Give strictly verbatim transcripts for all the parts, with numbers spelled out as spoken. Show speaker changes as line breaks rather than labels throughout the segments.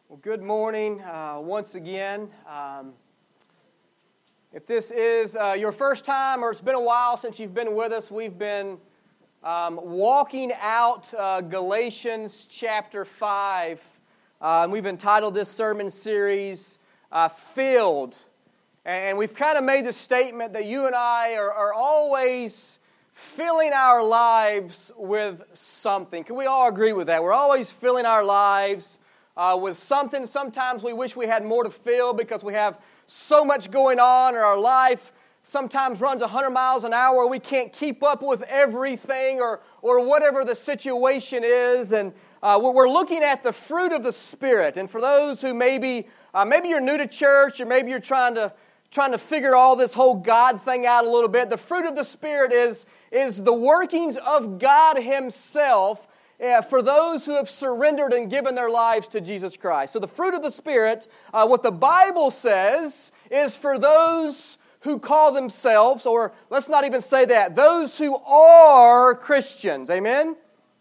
Well, good morning uh, once again. Um, if this is uh, your first time or it's been a while since you've been with us, we've been um, walking out uh, Galatians chapter five. Uh, and we've entitled this sermon series, uh, Filled. And we've kind of made the statement that you and I are, are always filling our lives with something. Can we all agree with that? We're always filling our lives Uh, with something. Sometimes we wish we had more to fill because we have so much going on, or our life sometimes runs one hundred miles an hour. We can't keep up with everything, or or whatever the situation is. And uh, we're looking at the fruit of the Spirit. And for those who maybe uh, maybe you're new to church, or maybe you're trying to trying to figure all this whole God thing out a little bit, the fruit of the Spirit is is the workings of God Himself. Yeah, for those who have surrendered and given their lives to Jesus Christ. So the fruit of the Spirit, uh, what the Bible says, is for those who call themselves, or let's not even say that, those who are Christians. Amen?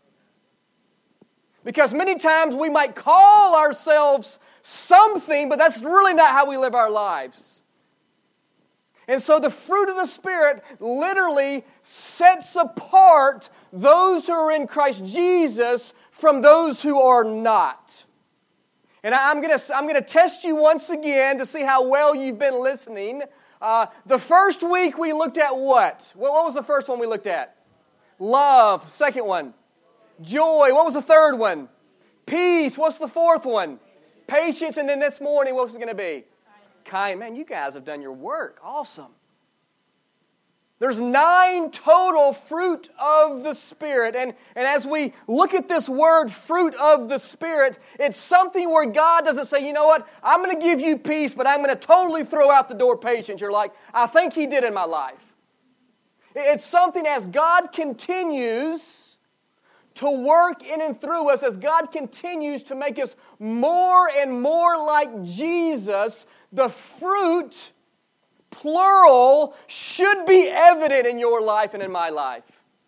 Because many times we might call ourselves something, but that's really not how we live our lives. And so the fruit of the Spirit literally sets apart those who are in Christ Jesus from those who are not. And I'm going to I'm going to test you once again to see how well you've been listening. Uh, the first week we looked at what? What was the first one we looked at? Love. Second one. Joy. What was the third one? Peace. What's the fourth one? Patience. And then this morning, what was it going to be? Kind. Man, you guys have done your work. Awesome. There's nine total fruit of the Spirit. And, and as we look at this word, fruit of the Spirit, it's something where God doesn't say, you know what, I'm going to give you peace, but I'm going to totally throw out the door patience. You're like, I think He did in my life. It's something as God continues to work in and through us, as God continues to make us more and more like Jesus, the fruit, plural, should be evident in your life and in my life.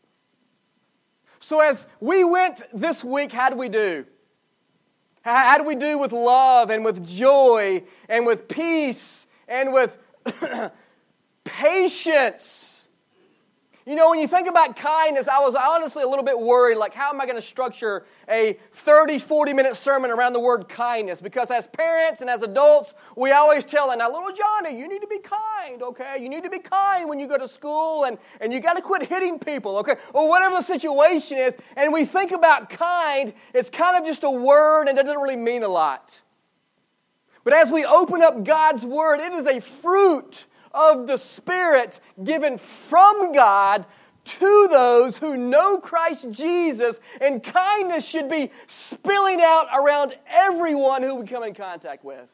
So as we went this week, how did we do? How did we do with love and with joy and with peace and with patience? You know, when you think about kindness, I was honestly a little bit worried, like, how am I going to structure a thirty, forty minute sermon around the word kindness? Because as parents and as adults, we always tell them, now, little Johnny, you need to be kind, okay? You need to be kind when you go to school, and, and you got to quit hitting people, okay? Or whatever the situation is. And we think about kind, it's kind of just a word and it doesn't really mean a lot. But as we open up God's Word, it is a fruit of the Spirit given from God to those who know Christ Jesus, and kindness should be spilling out around everyone who we come in contact with.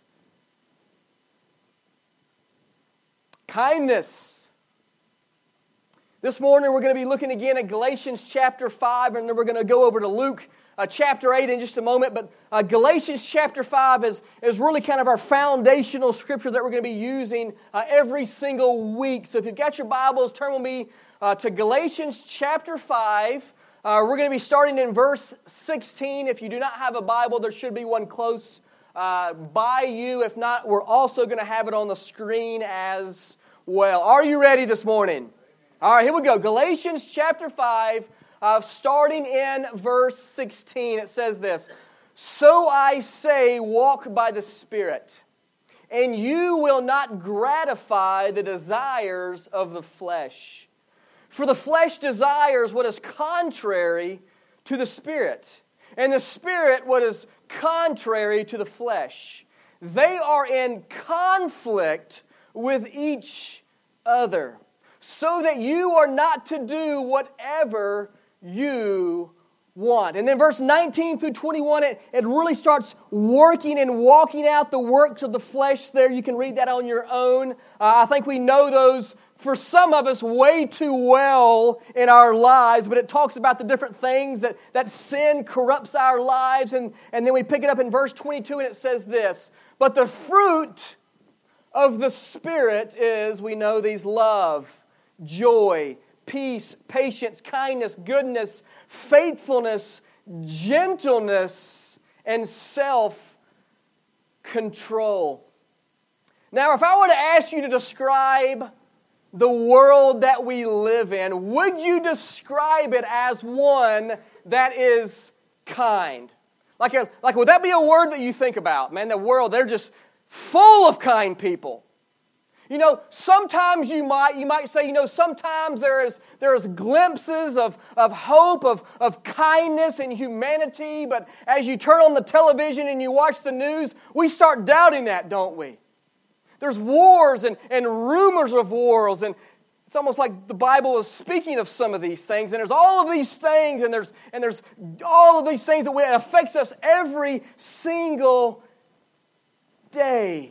Kindness. This morning we're going to be looking again at Galatians chapter five, and then we're going to go over to Luke Uh, chapter eight in just a moment, but uh, Galatians chapter five is, is really kind of our foundational scripture that we're going to be using uh, every single week. So if you've got your Bibles, turn with me uh, to Galatians chapter five. Uh, we're going to be starting in verse sixteen. If you do not have a Bible, there should be one close uh, by you. If not, we're also going to have it on the screen as well. Are you ready this morning? All right, here we go. Galatians chapter five. Uh, starting in verse sixteen, it says this: So I say, walk by the Spirit, and you will not gratify the desires of the flesh. For the flesh desires what is contrary to the Spirit, and the Spirit what is contrary to the flesh. They are in conflict with each other, so that you are not to do whatever you want. And then verse nineteen through twenty-one, it, it really starts working and walking out the works of the flesh there. You can read that on your own. Uh, I think we know those, for some of us, way too well in our lives, but it talks about the different things that, that sin corrupts our lives. And, and then we pick it up in verse twenty-two, and it says this: But the fruit of the Spirit is, we know these, love, joy, peace, patience, kindness, goodness, faithfulness, gentleness, and self control. Now, if I were to ask you to describe the world that we live in, would you describe it as one that is kind? Like, a, like would that be a word that you think about? Man, the world, they're just full of kind people. You know, sometimes you might you might say, you know, sometimes there is there is glimpses of, of hope, of, of kindness and humanity, but as you turn on the television and you watch the news, we start doubting that, don't we? There's wars and, and rumors of wars, and it's almost like the Bible is speaking of some of these things, and there's all of these things, and there's and there's all of these things that we, it affects us every single day.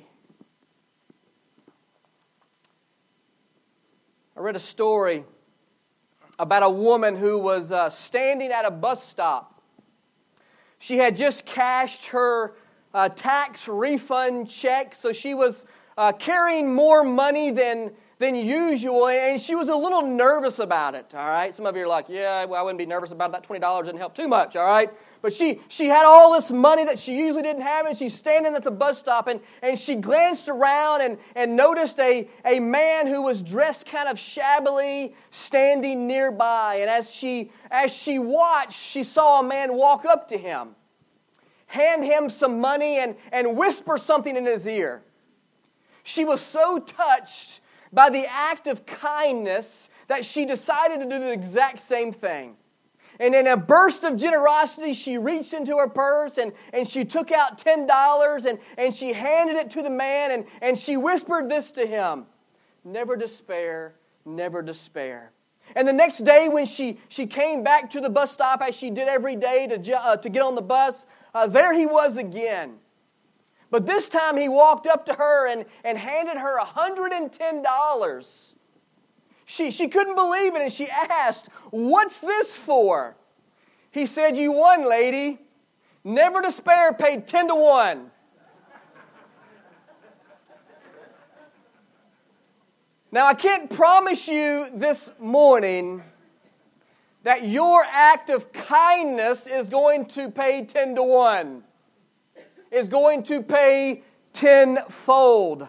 I read a story about a woman who was uh, standing at a bus stop. She had just cashed her uh, tax refund check, so she was uh, carrying more money than, than usual, and she was a little nervous about it, all right? Some of you are like, yeah, well, I wouldn't be nervous about it. That twenty dollars didn't help too much, all right? But she she had all this money that she usually didn't have, and she's standing at the bus stop, and, and she glanced around and, and noticed a, a man who was dressed kind of shabbily standing nearby. And as she as she watched, she saw a man walk up to him, hand him some money, and, and whisper something in his ear. She was so touched by the act of kindness that she decided to do the exact same thing. And in a burst of generosity, she reached into her purse and, and she took out ten dollars and, and she handed it to the man and, and she whispered this to him: "Never despair, never despair." And the next day when she, she came back to the bus stop, as she did every day to, uh, to get on the bus, uh, there he was again. But this time he walked up to her and, and handed her one hundred ten dollars. She, she couldn't believe it, and she asked, "What's this for?" He said, "You won, lady. Never Despair paid ten to one. Now, I can't promise you this morning that your act of kindness is going to pay ten to one. Is going to pay tenfold.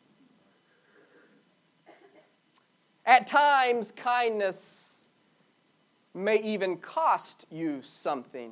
At times, kindness may even cost you something.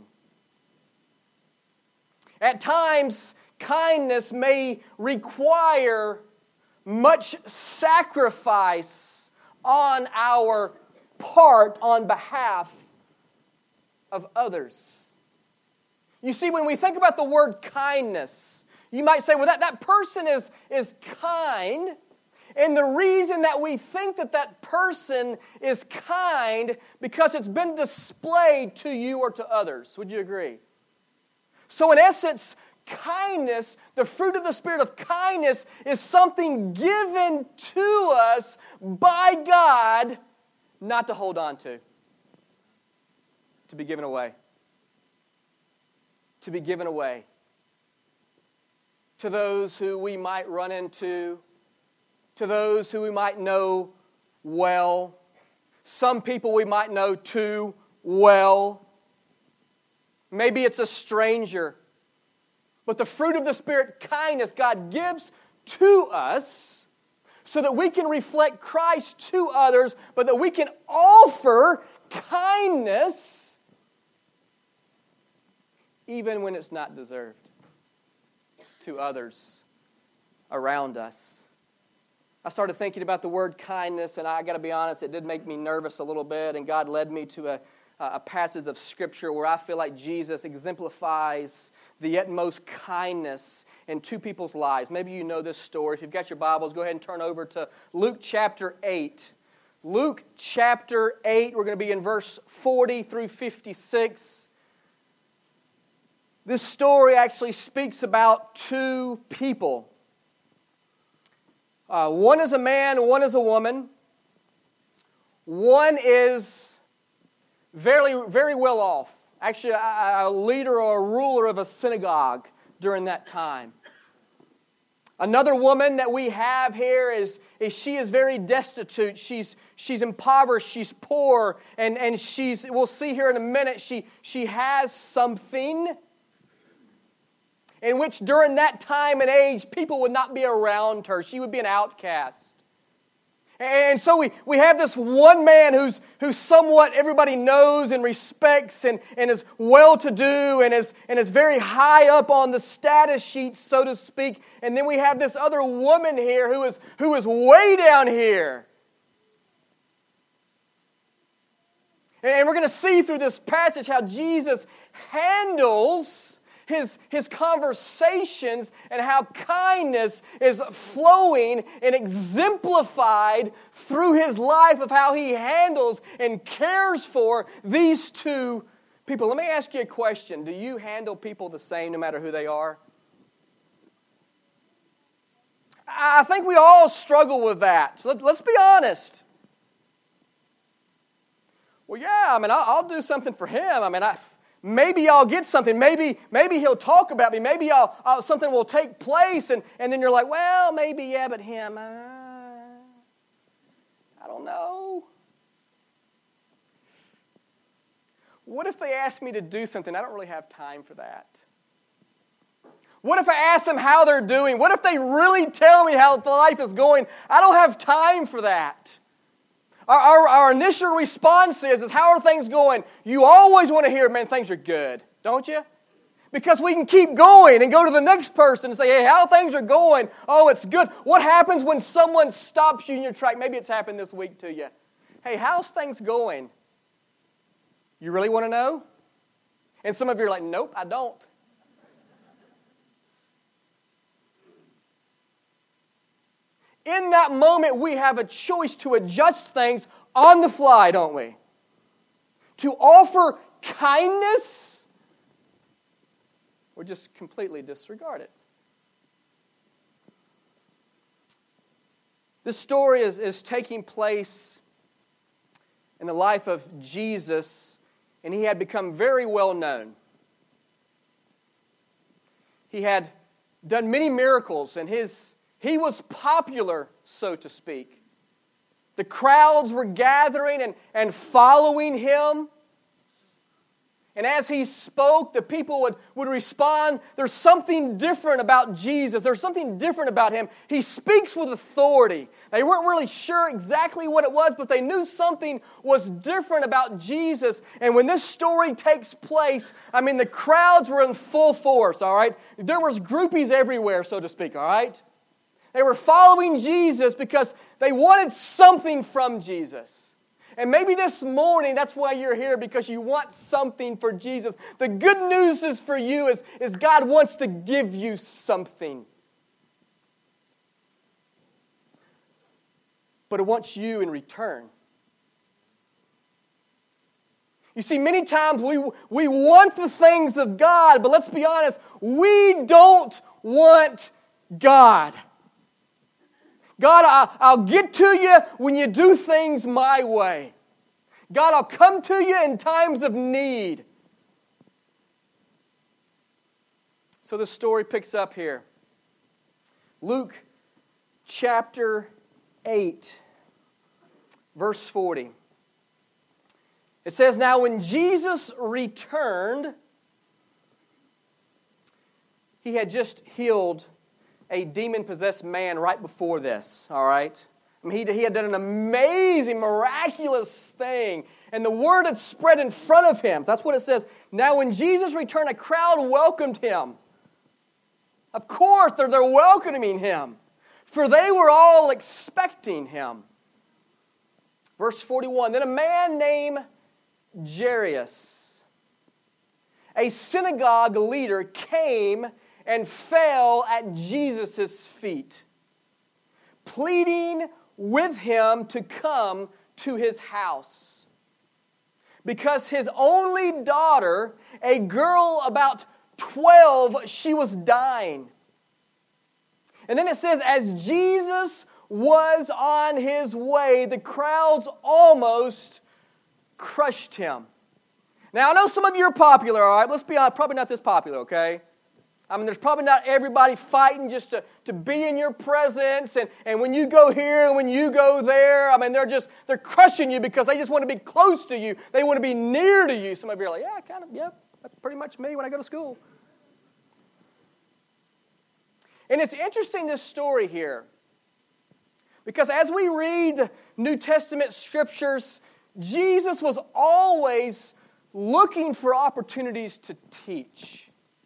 At times, kindness may require much sacrifice on our part on behalf of others. You see, when we think about the word kindness, you might say, well, that, that person is, is kind. And the reason that we think that that person is kind, because it's been displayed to you or to others. Would you agree? So in essence, kindness, the fruit of the Spirit of kindness, is something given to us by God, not to hold on to. To be given away. To be given away. To those who we might run into, to those who we might know well, some people we might know too well. Maybe it's a stranger. But the fruit of the Spirit, kindness, God gives to us so that we can reflect Christ to others, but that we can offer kindness even when it's not deserved to others around us. I started thinking about the word kindness, and I got to be honest, it did make me nervous a little bit, and God led me to a, a passage of Scripture where I feel like Jesus exemplifies the utmost kindness in two people's lives. Maybe you know this story. If you've got your Bibles, go ahead and turn over to Luke chapter eight. Luke chapter eight, we're going to be in verse forty through fifty-six. This story actually speaks about two people. Uh, one is a man, one is a woman. One is very, very well off. Actually, a, a leader or a ruler of a synagogue during that time. Another woman that we have here is, is she is very destitute. She's she's impoverished. She's poor, and and she's we'll see here in a minute. She she has something. in which during that time and age, people would not be around her. She would be an outcast. And so we, we have this one man who's, who's somewhat everybody knows and respects and, and is well-to-do and is, and is very high up on the status sheet, so to speak. And then we have this other woman here who is, who is way down here. And we're going to see through this passage how Jesus handles His, his conversations and how kindness is flowing and exemplified through His life of how He handles and cares for these two people. Let me ask you a question. Do you handle people the same no matter who they are? I think we all struggle with that. So let, let's be honest. Well, yeah, I mean, I'll, I'll do something for him. I mean, I... Maybe I'll get something. Maybe maybe he'll talk about me. Maybe I'll, I'll something will take place. And, and then you're like, well, maybe, yeah, but him, uh, I don't know. What if they ask me to do something? I don't really have time for that. What if I ask them how they're doing? What if they really tell me how life is going? I don't have time for that. Our, our, our initial response is, is, how are things going? You always want to hear, man, things are good, don't you? Because we can keep going and go to the next person and say, hey, how things are going? Oh, it's good. What happens when someone stops you in your track? Maybe it's happened this week to you. Hey, how's things going? You really want to know? And some of you are like, nope, I don't. In that moment, we have a choice to adjust things on the fly, don't we? To offer kindness or just completely disregard it. This story is, is taking place in the life of Jesus, and He had become very well known. He had done many miracles, and His He was popular, so to speak. The crowds were gathering and, and following Him. And as He spoke, the people would, would respond. There's something different about Jesus. There's something different about Him. He speaks with authority. They weren't really sure exactly what it was, but they knew something was different about Jesus. And when this story takes place, I mean, the crowds were in full force, all right? There was groupies everywhere, so to speak, all right? They were following Jesus because they wanted something from Jesus. And maybe this morning, that's why you're here, because you want something for Jesus. The good news is for you is, is God wants to give you something. But He wants you in return. You see, many times we, we want the things of God, but let's be honest, we don't want God. God, I, I'll get to you when you do things my way. God, I'll come to you in times of need. So the story picks up here. Luke chapter eight, verse forty. It says, now when Jesus returned, He had just healed a demon-possessed man right before this, all right? I mean, he, he had done an amazing, miraculous thing, and the word had spread in front of Him. That's what it says. Now, when Jesus returned, a crowd welcomed Him. Of course, they're, they're welcoming Him, for they were all expecting Him. Verse forty-one, then a man named Jairus, a synagogue leader, came and fell at Jesus' feet, pleading with Him to come to his house, because his only daughter, a girl about twelve, she was dying. And then it says, as Jesus was on His way, the crowds almost crushed Him. Now, I know some of you are popular, all right? Let's be honest, probably not this popular, okay? I mean, there's probably not everybody fighting just to, to be in your presence. And, and when you go here and when you go there, I mean, they're just, they're crushing you because they just want to be close to you. They want to be near to you. Some of you are like, yeah, kind of, yeah, that's pretty much me when I go to school. And it's interesting, this story here, because as we read the New Testament scriptures, Jesus was always looking for opportunities to teach.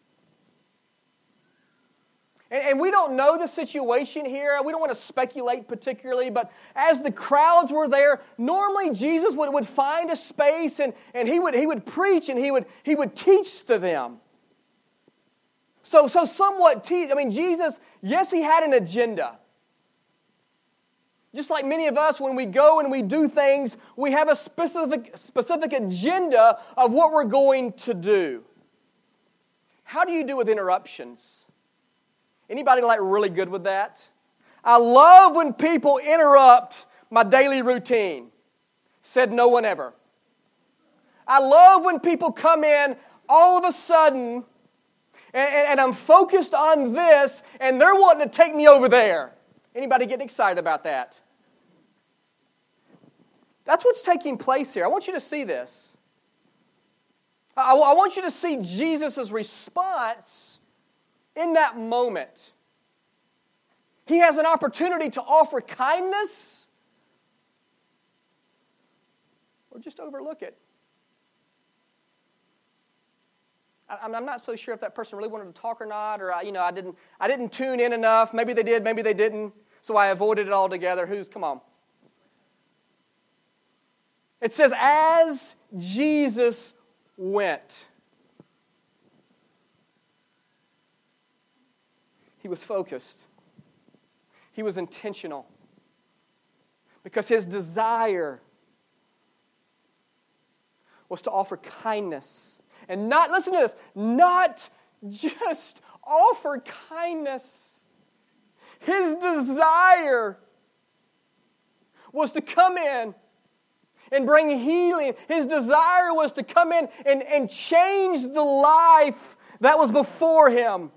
And, and we don't know the situation here. We don't want to speculate particularly, but as the crowds were there, normally Jesus would, would find a space and, and he would he would preach and he would he would teach to them. So, so somewhat teach. I mean, Jesus, yes, he had an agenda. Just like many of us, when we go and we do things, we have a specific, specific agenda of what we're going to do. How do you do with interruptions? Anybody like really good with that? I love when people interrupt my daily routine. Said no one ever. I love when people come in all of a sudden and, and, and I'm focused on this and they're wanting to take me over there. Anybody getting excited about that? That's what's taking place here. I want you to see this. I, I want you to see Jesus' response in that moment. He has an opportunity to offer kindness or just overlook it. I, I'm not so sure if that person really wanted to talk or not, or I, you know, I didn't. I didn't tune in enough. Maybe they did. Maybe they didn't. So I avoided it altogether. Who's come on? It says, as Jesus went. He was focused. He was intentional. Because his desire was to offer kindness. And not, listen to this, not just offer kindness. His desire was to come in and bring healing. His desire was to come in and, and change the life that was before him.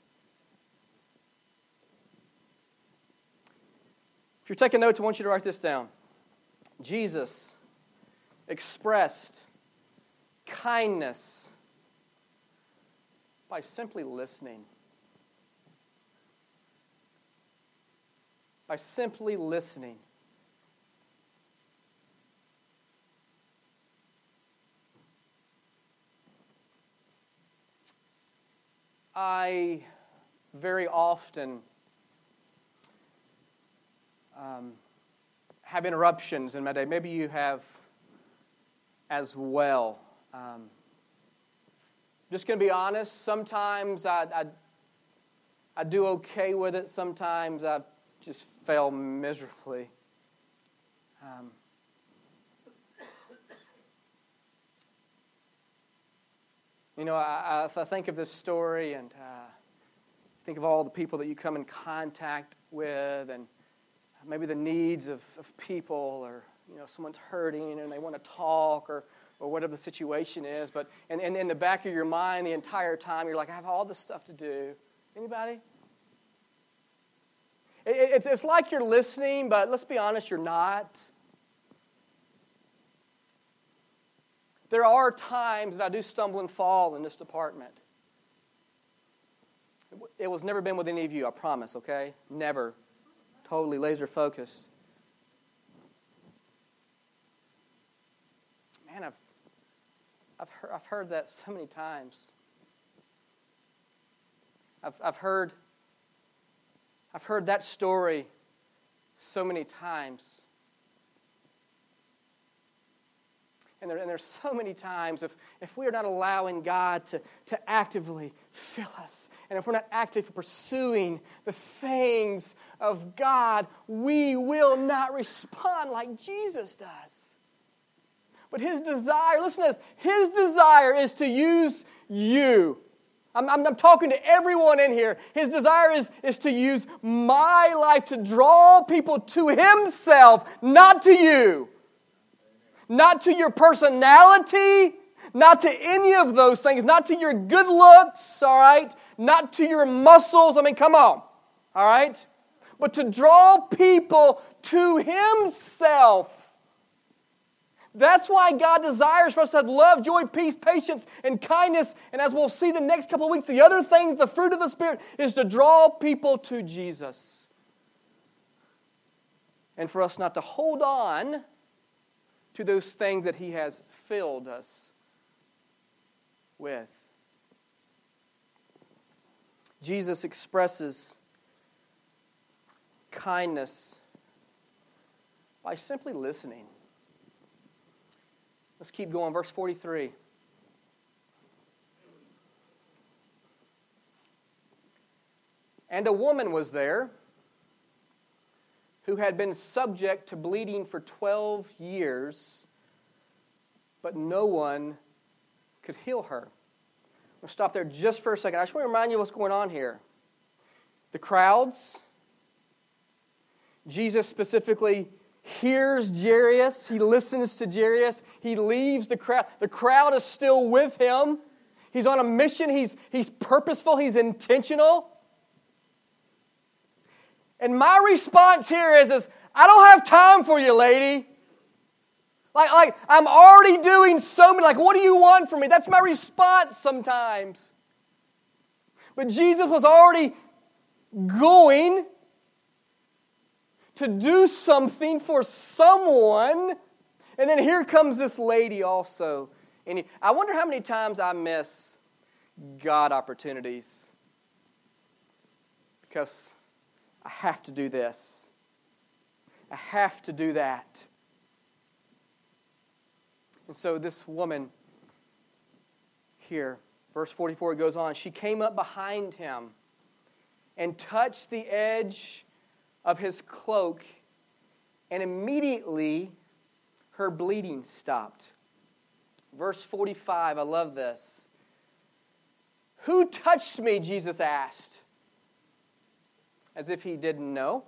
If you're taking notes, I want you to write this down. Jesus expressed kindness by simply listening. By simply listening. I very often um, have interruptions in my day. Maybe you have as well. Um, just going to be honest, sometimes I, I, I do okay with it. Sometimes I just fail miserably. Um, You know, I, I think of this story and uh, think of all the people that you come in contact with and maybe the needs of, of people or, you know, someone's hurting and they want to talk or, or whatever the situation is. But and, and in the back of your mind the entire time, you're like, I have all this stuff to do. Anybody? It, it's, it's like you're listening, but let's be honest, you're not. There are times that I do stumble and fall in this department. It was never been with any of you, I promise, okay? Never. Totally laser focused. Man, I've I've heard, I've heard that so many times. I've I've heard I've heard that story so many times. And, there, and there's so many times if, if we are not allowing God to, to actively fill us, and if we're not actively pursuing the things of God, we will not respond like Jesus does. But his desire, listen to this, his desire is to use you. I'm, I'm, I'm talking to everyone in here. His desire is, is to use my life to draw people to himself, not to you. Not to your personality, not to any of those things, not to your good looks, all right? Not to your muscles. I mean, come on, all right? But to draw people to himself. That's why God desires for us to have love, joy, peace, patience, and kindness. And as we'll see the next couple of weeks, the other things, the fruit of the Spirit, is to draw people to Jesus. And for us not to hold on to those things that He has filled us with. Jesus expresses kindness by simply listening. Let's keep going. Verse forty-three. And a woman was there who had been subject to bleeding for twelve years, but no one could heal her. We'll stop there just for a second. I just want to remind you what's going on here. The crowds, Jesus specifically hears Jairus. He listens to Jairus. He leaves the crowd. The crowd is still with him. He's on a mission. He's, he's purposeful. He's intentional. And my response here is, is, I don't have time for you, lady. Like, like, I'm already doing so many. Like, what do you want from me? That's my response sometimes. But Jesus was already going to do something for someone. And then here comes this lady also. And he, I wonder how many times I miss God opportunities. Because I have to do this. I have to do that. And so this woman here, verse forty-four, it goes on. She came up behind him and touched the edge of his cloak, and immediately her bleeding stopped. Verse forty-five, I love this. Who touched me? Jesus asked, as if he didn't know.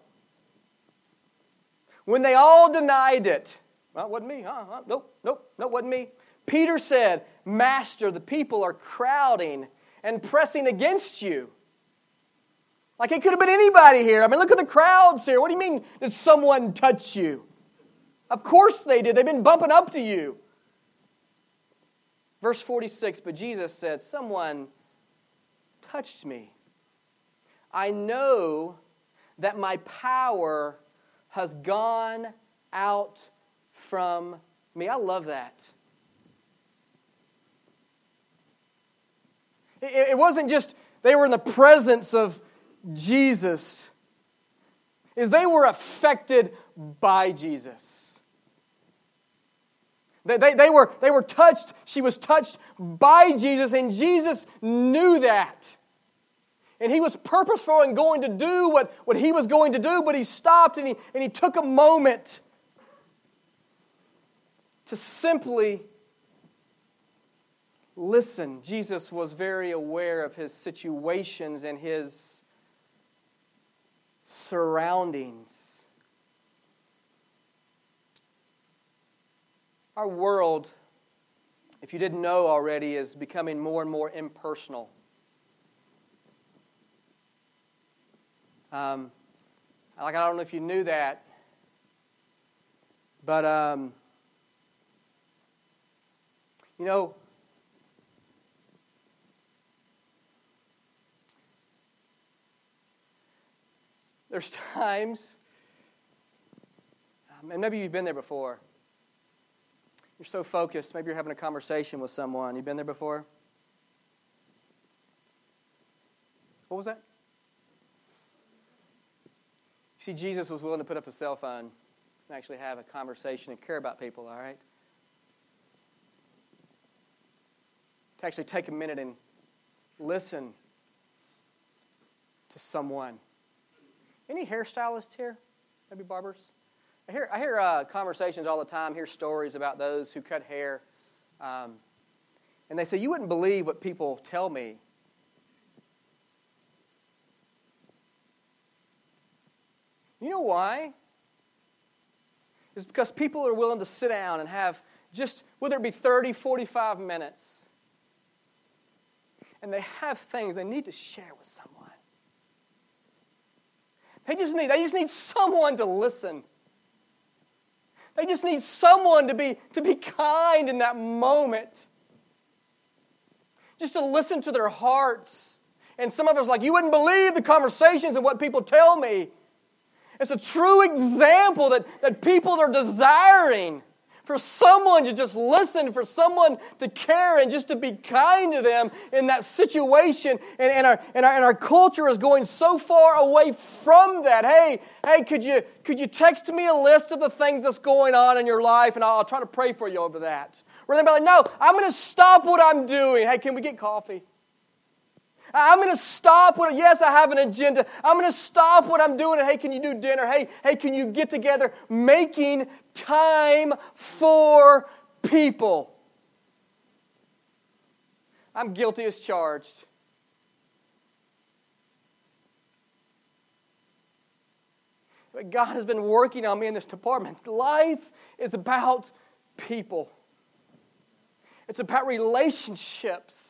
When they all denied it, well, it wasn't me, huh? huh? Nope, nope, nope, wasn't me. Peter said, Master, the people are crowding and pressing against you. Like it could have been anybody here. I mean, look at the crowds here. What do you mean, did someone touch you? Of course they did. They've been bumping up to you. Verse forty-six, but Jesus said, someone touched me. I know that my power has gone out from me. I love that. It, it wasn't just they were in the presence of Jesus. Is they were affected by Jesus. They, they, they, were, they were touched. She was touched by Jesus, and Jesus knew that. And he was purposeful in going to do what, what he was going to do, but he stopped and he, and he took a moment to simply listen. Jesus was very aware of his situations and his surroundings. Our world, if you didn't know already, is becoming more and more impersonal. Um, like I don't know if you knew that, but um, you know, there's times, um, and maybe you've been there before. You're so focused. Maybe you're having a conversation with someone. You've been there before? What was that? See, Jesus was willing to put up a cell phone and actually have a conversation and care about people, all right? To actually take a minute and listen to someone. Any hairstylists here? Maybe barbers? I hear I hear uh, conversations all the time, hear stories about those who cut hair. Um, and they say, you wouldn't believe what people tell me. You know why? It's because people are willing to sit down and have just, whether it be thirty, forty-five minutes, and they have things they need to share with someone. They just need, they just need someone to listen. They just need someone to be, to be kind in that moment. Just to listen to their hearts. And some of us are like, you wouldn't believe the conversations and what people tell me. It's a true example that, that people are desiring for someone to just listen, for someone to care and just to be kind to them in that situation. And, and, our, and, our, and our culture is going so far away from that. Hey, hey, could you, could you text me a list of the things that's going on in your life, and I'll, I'll try to pray for you over that. Rather than be like, no, I'm going to stop what I'm doing. Hey, can we get coffee? I'm going to stop what, yes, I have an agenda. I'm going to stop what I'm doing. And hey, can you do dinner? Hey, hey, can you get together? Making time for people. I'm guilty as charged. But God has been working on me in this department. Life is about people. It's about relationships.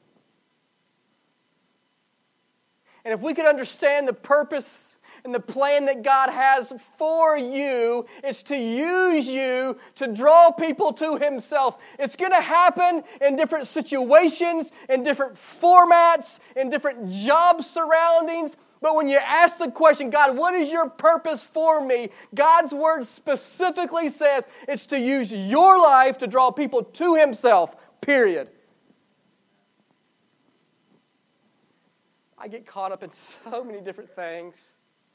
And if we could understand the purpose and the plan that God has for you, it's to use you to draw people to Himself. It's going to happen in different situations, in different formats, in different job surroundings. But when you ask the question, God, what is your purpose for me? God's Word specifically says it's to use your life to draw people to Himself, period. I get caught up in so many different things.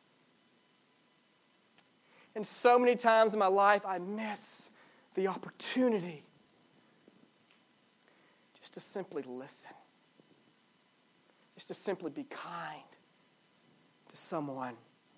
And so many times in my life, I miss the opportunity just to simply listen. Just to simply be kind to someone.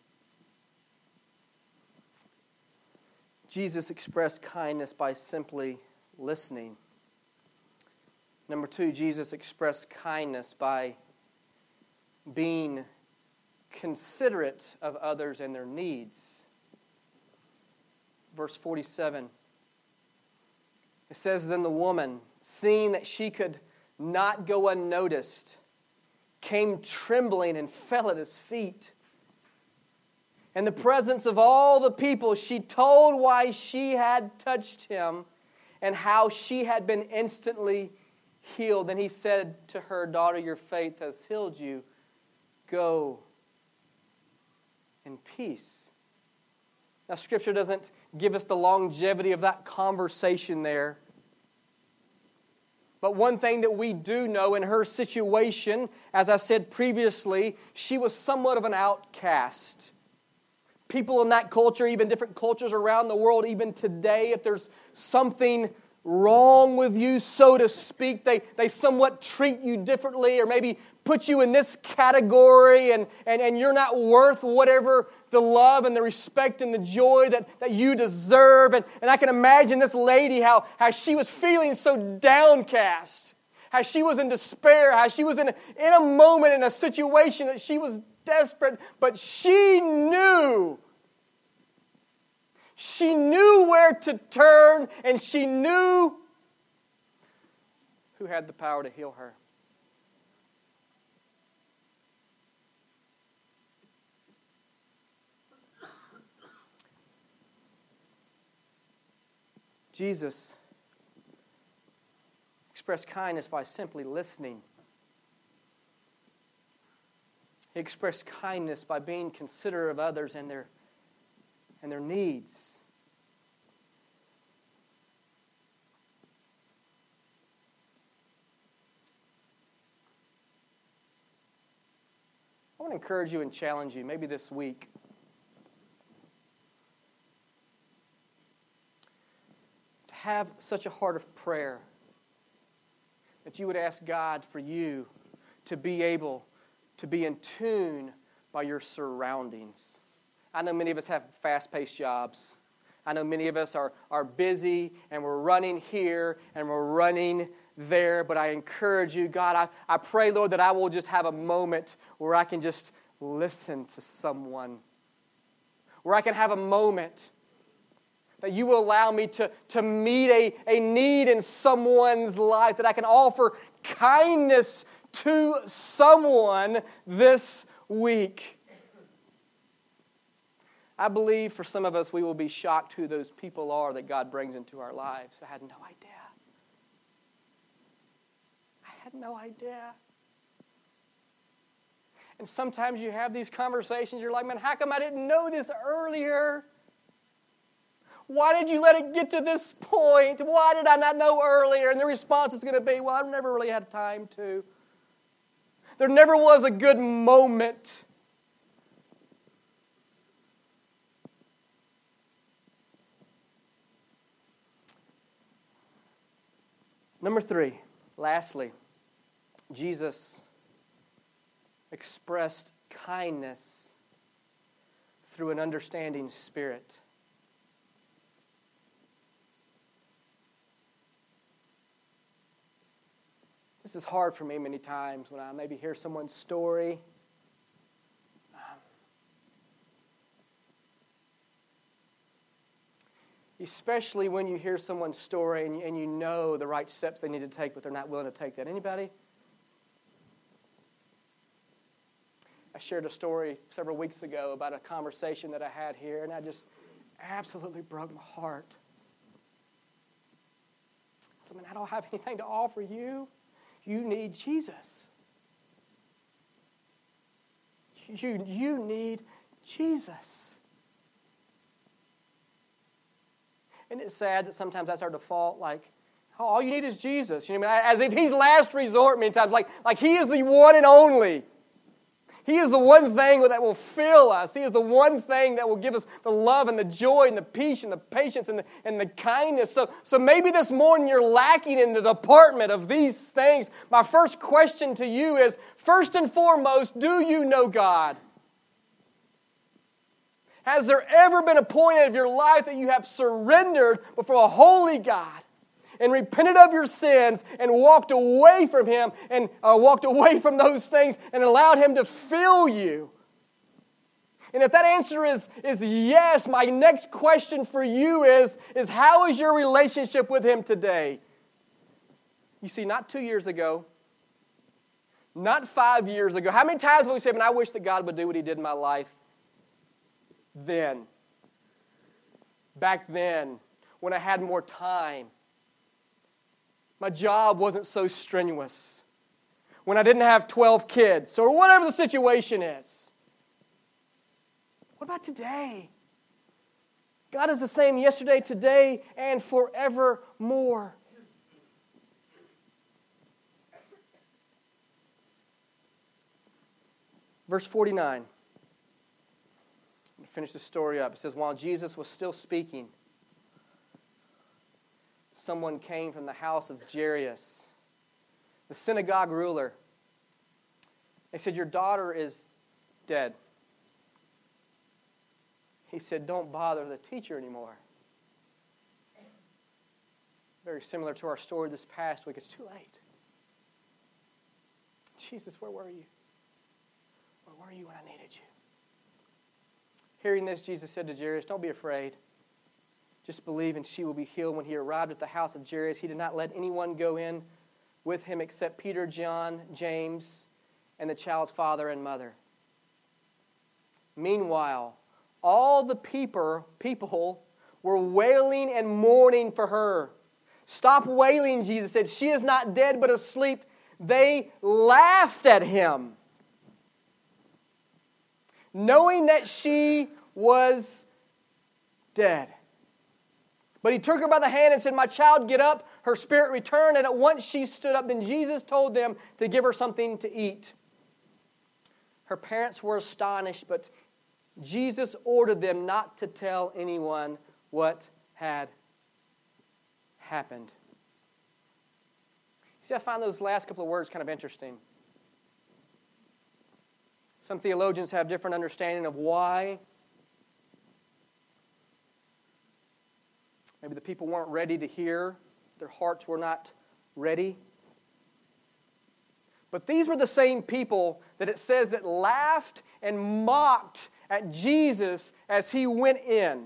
Jesus expressed kindness by simply listening. Number two, Jesus expressed kindness by being considerate of others and their needs. Verse forty-seven. It says, then the woman, seeing that she could not go unnoticed, came trembling and fell at His feet. In the presence of all the people, she told why she had touched Him and how she had been instantly healed. And He said to her, daughter, your faith has healed you. Go in peace. Now, Scripture doesn't give us the longevity of that conversation there. But one thing that we do know in her situation, as I said previously, she was somewhat of an outcast. People in that culture, even different cultures around the world, even today, if there's something wrong with you, so to speak, they, they somewhat treat you differently or maybe put you in this category and, and, and you're not worth whatever the love and the respect and the joy that, that you deserve. And, and I can imagine this lady, how, how she was feeling so downcast, how she was in despair, how she was in a, in a moment, in a situation that she was desperate, but she knew She knew where to turn, and she knew who had the power to heal her. Jesus expressed kindness by simply listening. He expressed kindness by being considerate of others and their and their needs. I want to encourage you and challenge you, maybe this week, to have such a heart of prayer that you would ask God for you to be able to be in tune by your surroundings. I know many of us have fast-paced jobs. I know many of us are, are busy and we're running here and we're running there. But I encourage you, God, I, I pray, Lord, that I will just have a moment where I can just listen to someone. Where I can have a moment that you will allow me to, to meet a, a need in someone's life, that I can offer kindness to someone this week. I believe for some of us, we will be shocked who those people are that God brings into our lives. I had no idea. I had no idea. And sometimes you have these conversations, you're like, man, how come I didn't know this earlier? Why did you let it get to this point? Why did I not know earlier? And the response is going to be, well, I've never really had time to. There never was a good moment. Number three, lastly, Jesus expressed kindness through an understanding spirit. This is hard for me many times when I maybe hear someone's story. Um, especially when you hear someone's story and you, and you know the right steps they need to take, but they're not willing to take that. Anybody? I shared a story several weeks ago about a conversation that I had here, and I just absolutely broke my heart. I said, man, I don't have anything to offer you. You need Jesus. You, you need Jesus. Isn't it sad that sometimes that's our default? Like, oh, all you need is Jesus. You know, as if He's last resort many times. Like, like He is the one and only. He is the one thing that will fill us. He is the one thing that will give us the love and the joy and the peace and the patience and the, and the kindness. So, so maybe this morning you're lacking in the department of these things. My first question to you is, first and foremost, do you know God? Has there ever been a point of your life that you have surrendered before a holy God and repented of your sins and walked away from Him and uh, walked away from those things and allowed Him to fill you? And if that answer is, is yes, my next question for you is, is how is your relationship with Him today? You see, not two years ago, not five years ago. How many times have we said, man, I wish that God would do what He did in my life then? Back then, when I had more time. My job wasn't so strenuous. When I didn't have twelve kids, or whatever the situation is. What about today? God is the same yesterday, today, and forevermore. Verse forty-nine. I'm going to finish the story up. It says, while Jesus was still speaking, someone came from the house of Jairus, the synagogue ruler. They said, your daughter is dead. He said, don't bother the teacher anymore. Very similar to our story this past week. It's too late. Jesus, where were you? Where were you when I needed you? Hearing this, Jesus said to Jairus, don't be afraid. Just believe and she will be healed. When he arrived at the house of Jairus, he did not let anyone go in with him except Peter, John, James, and the child's father and mother. Meanwhile, all the people, people were wailing and mourning for her. Stop wailing, Jesus said. She is not dead but asleep. They laughed at him, knowing that she was dead. But he took her by the hand and said, my child, get up. Her spirit returned, and at once she stood up. Then Jesus told them to give her something to eat. Her parents were astonished, but Jesus ordered them not to tell anyone what had happened. See, I find those last couple of words kind of interesting. Some theologians have different understanding of why. Maybe the people weren't ready to hear. Their hearts were not ready. But these were the same people that it says that laughed and mocked at Jesus as he went in.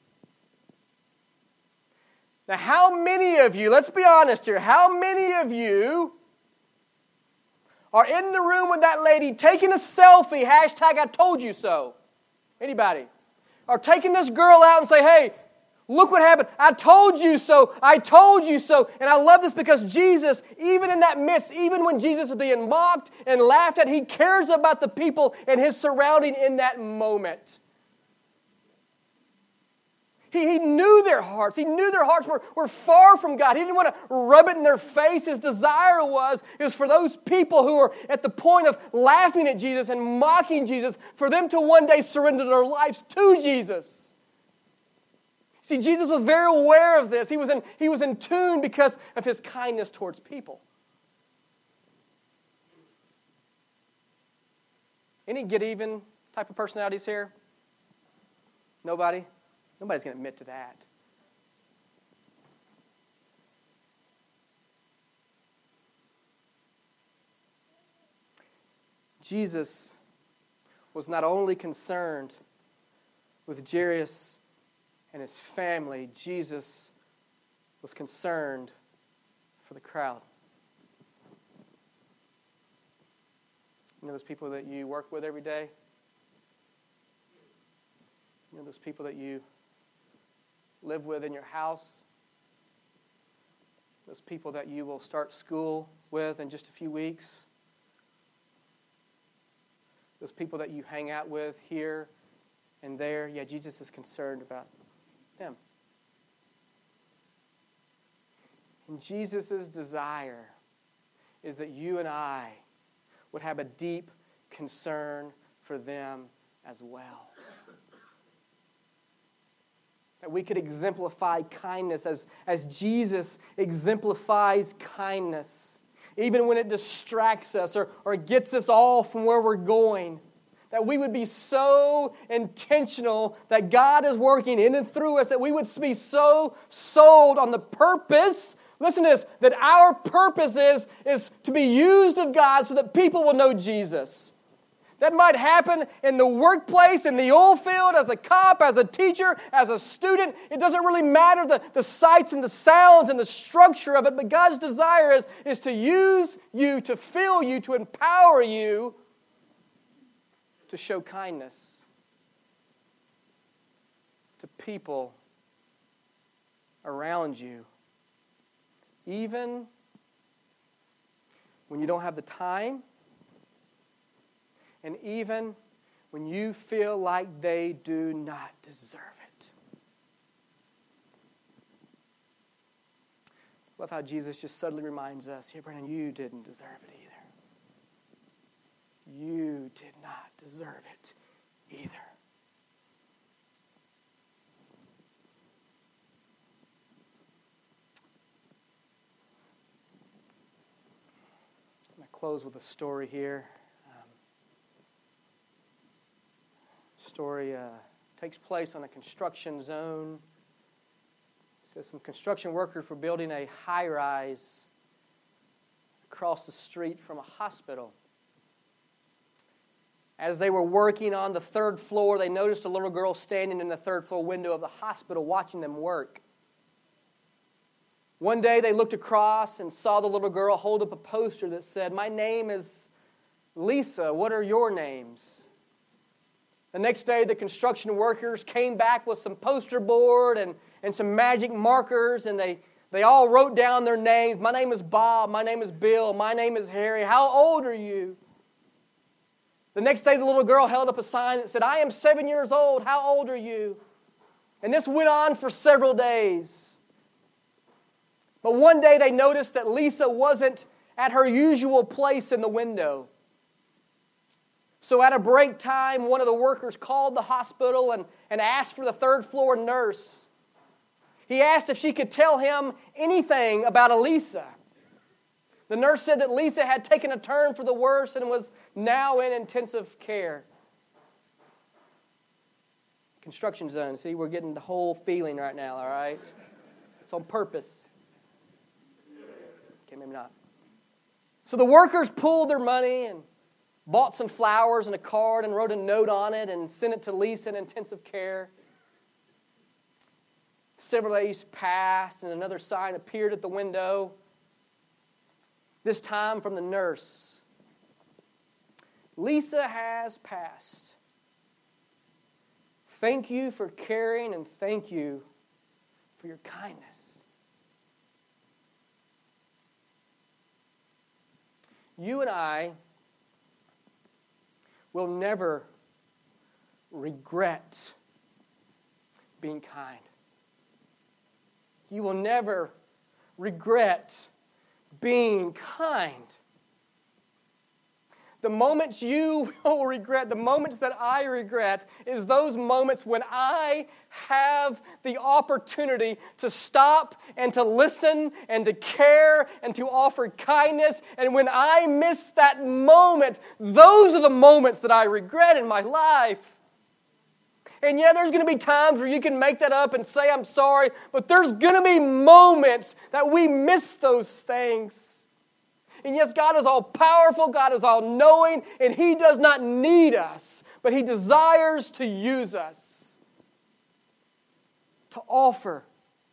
Now, how many of you, let's be honest here, how many of you are in the room with that lady taking a selfie, hashtag I told you so? Anybody? are taking this girl out and say, hey, look what happened. I told you so. I told you so. And I love this because Jesus, even in that midst, even when Jesus is being mocked and laughed at, He cares about the people and His surrounding in that moment. He, he knew their hearts. He knew their hearts were, were far from God. He didn't want to rub it in their face. His desire was, is for those people who are at the point of laughing at Jesus and mocking Jesus, for them to one day surrender their lives to Jesus. See, Jesus was very aware of this. He was in, he was in tune because of His kindness towards people. Any get-even type of personalities here? Nobody? Nobody's going to admit to that. Jesus was not only concerned with Jairus and his family, Jesus was concerned for the crowd. You know those people that you work with every day? You know those people that you live with in your house? Those people that you will start school with in just a few weeks? Those people that you hang out with here and there? Yeah, Jesus is concerned about them. And Jesus' desire is that you and I would have a deep concern for them as well. That we could exemplify kindness as, as Jesus exemplifies kindness, even when it distracts us or, or gets us all from where we're going. That we would be so intentional that God is working in and through us, that we would be so sold on the purpose, listen to this, that our purpose is, is to be used of God so that people will know Jesus. That might happen in the workplace, in the oil field, as a cop, as a teacher, as a student. It doesn't really matter the, the sights and the sounds and the structure of it, but God's desire is, is to use you, to fill you, to empower you to show kindness to people around you, even when you don't have the time, and even when you feel like they do not deserve it. Love how Jesus just subtly reminds us, yeah, Brandon, you didn't deserve it either. You did not deserve it either. I'm going to close with a story here. Um, story uh, takes place on a construction zone. It says some construction workers were building a high-rise across the street from a hospital. As they were working on the third floor, they noticed a little girl standing in the third floor window of the hospital watching them work. One day they looked across and saw the little girl hold up a poster that said, "My name is Lisa. What are your names?" The next day the construction workers came back with some poster board and, and some magic markers, and they, they all wrote down their names. "My name is Bob. My name is Bill. My name is Harry. How old are you?" The next day, the little girl held up a sign that said, "I am seven years old. How old are you?" And this went on for several days. But one day, they noticed that Lisa wasn't at her usual place in the window. So at a break time, one of the workers called the hospital and, and asked for the third floor nurse. He asked if she could tell him anything about Elisa. The nurse said that Lisa had taken a turn for the worse and was now in intensive care. Construction zone. See, we're getting the whole feeling right now, all right? It's on purpose. Okay, maybe not. So the workers pulled their money and bought some flowers and a card and wrote a note on it and sent it to Lisa in intensive care. Several days passed and another sign appeared at the window. This time from the nurse. "Lisa has passed. Thank you for caring, and thank you for your kindness. You and I will never regret being kind. You will never regret being kind. The moments you will regret, the moments that I regret, is those moments when I have the opportunity to stop and to listen and to care and to offer kindness. And when I miss that moment, those are the moments that I regret in my life. And yeah, there's going to be times where you can make that up and say, I'm sorry, but there's going to be moments that we miss those things. And yes, God is all-powerful, God is all-knowing, and He does not need us, but He desires to use us to offer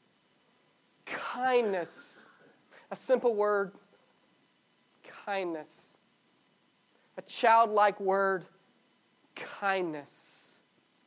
kindness. A simple word, kindness. A childlike word, kindness.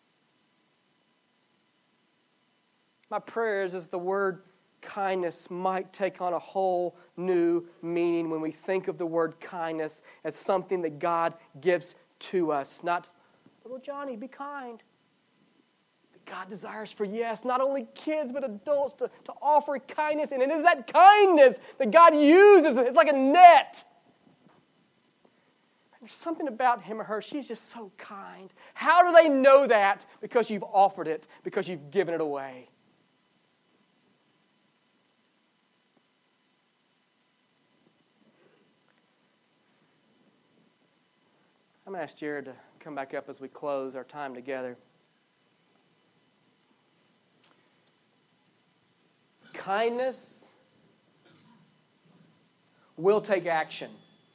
My prayer is, is the word kindness might take on a whole new meaning when we think of the word kindness as something that God gives to us. Not, little Johnny, be kind. But God desires for, yes, not only kids, but adults to, to offer kindness. And it is that kindness that God uses. It's like a net. There's something about him or her. She's just so kind. How do they know that? Because you've offered it, because you've given it away. I'm going to ask Jared to come back up as we close our time together. Kindness will take action.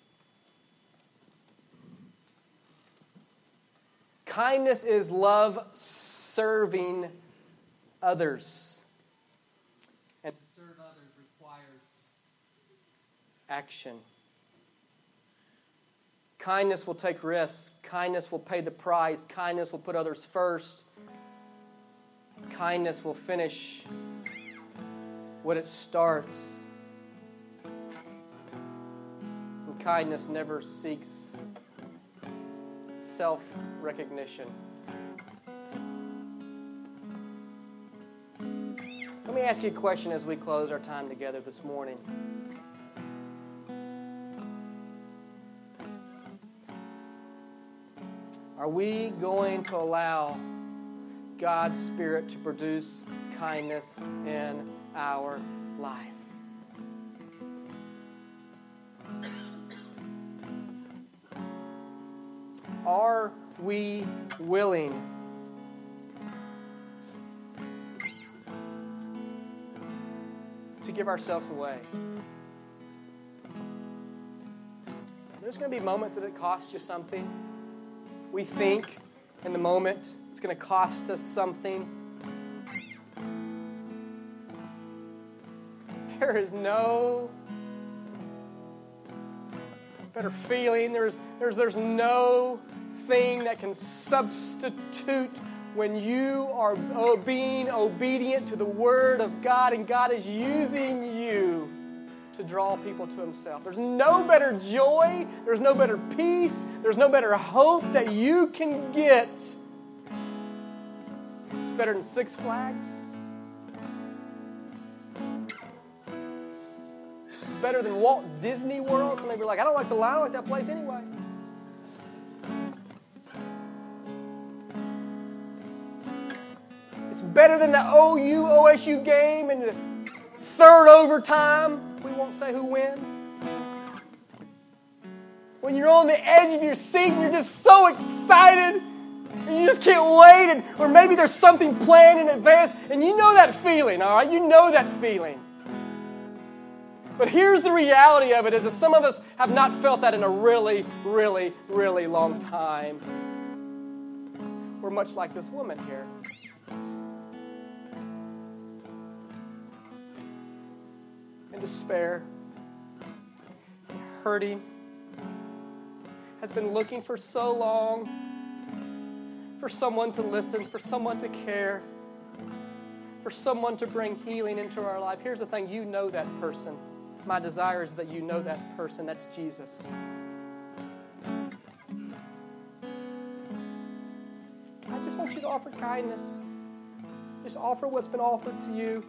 Kindness is love serving others. And to serve others requires action. Kindness will take risks. Kindness will pay the price. Kindness will put others first. Kindness will finish what it starts. And kindness never seeks self-recognition. Let me ask you a question as we close our time together this morning. Are we going to allow God's Spirit to produce kindness in our life? Are we willing to give ourselves away? There's going to be moments that it costs you something. We think in the moment it's going to cost us something. There is no better feeling. There's, there's, there's no thing that can substitute when you are being obedient to the Word of God and God is using you to draw people to Himself. There's no better joy, there's no better peace, there's no better hope that you can get. It's better than Six Flags. It's better than Walt Disney World. Some of you are like, I don't like the line, I like that place anyway. It's better than the O U O S U game and the third overtime. We won't say who wins. When you're on the edge of your seat and you're just so excited and you just can't wait, and, or maybe there's something planned in advance and you know that feeling, all right? You know that feeling. But here's the reality of it is that some of us have not felt that in a really, really, really long time. We're much like this woman here. Despair, hurting, has been looking for so long for someone to listen, for someone to care, for someone to bring healing into our life. Here's the thing, you know that person. My desire is that you know that person. That's Jesus. I just want you to offer kindness. Just offer what's been offered to you.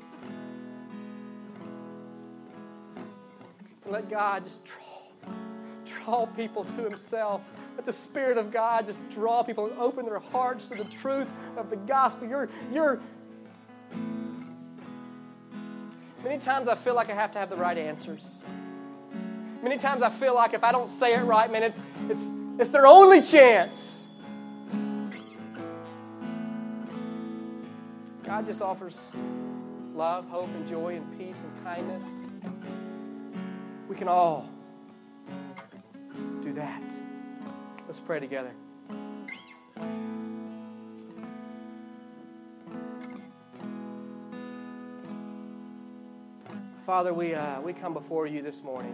And let God just draw, draw people to Himself. Let the Spirit of God just draw people and open their hearts to the truth of the gospel. You're, you're. Many times I feel like I have to have the right answers. Many times I feel like if I don't say it right, man, it's it's it's their only chance. God just offers love, hope, and joy, and peace, and kindness. We can all do that. Let's pray together. Father, we uh, we come before you this morning.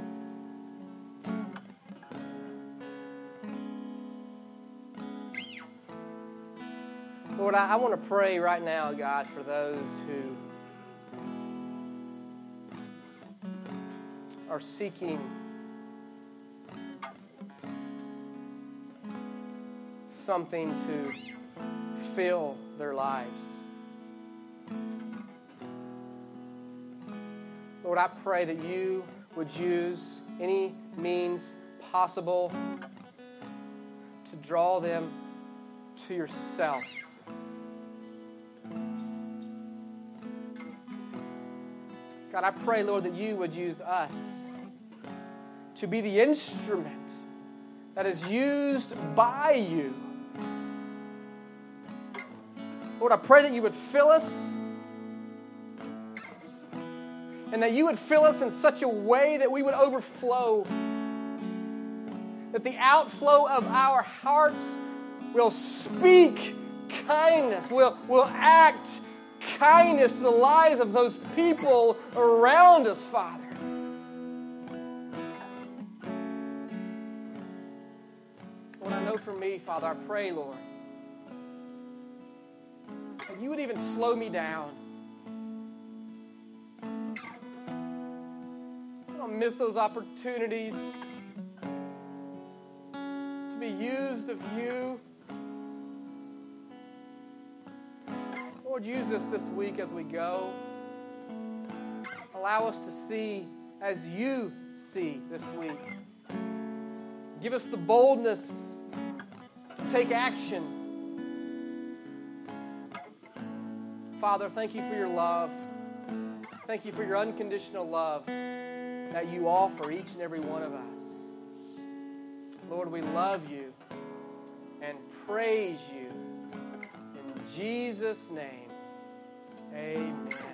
Lord, I, I want to pray right now, God, for those who are seeking something to fill their lives. Lord, I pray that you would use any means possible to draw them to yourself. God, I pray, Lord, that you would use us to be the instrument that is used by you. Lord, I pray that you would fill us and that you would fill us in such a way that we would overflow, that the outflow of our hearts will speak kindness, will, will act kindness to the lives of those people around us, Father. Lord, I know for me, Father, I pray, Lord, that you would even slow me down. I don't miss those opportunities to be used of you. Lord, use us this week as we go. Allow us to see as you see this week. Give us the boldness to take action. Father, thank you for your love. Thank you for your unconditional love that you offer each and every one of us. Lord, we love you and praise you. In Jesus' name, amen.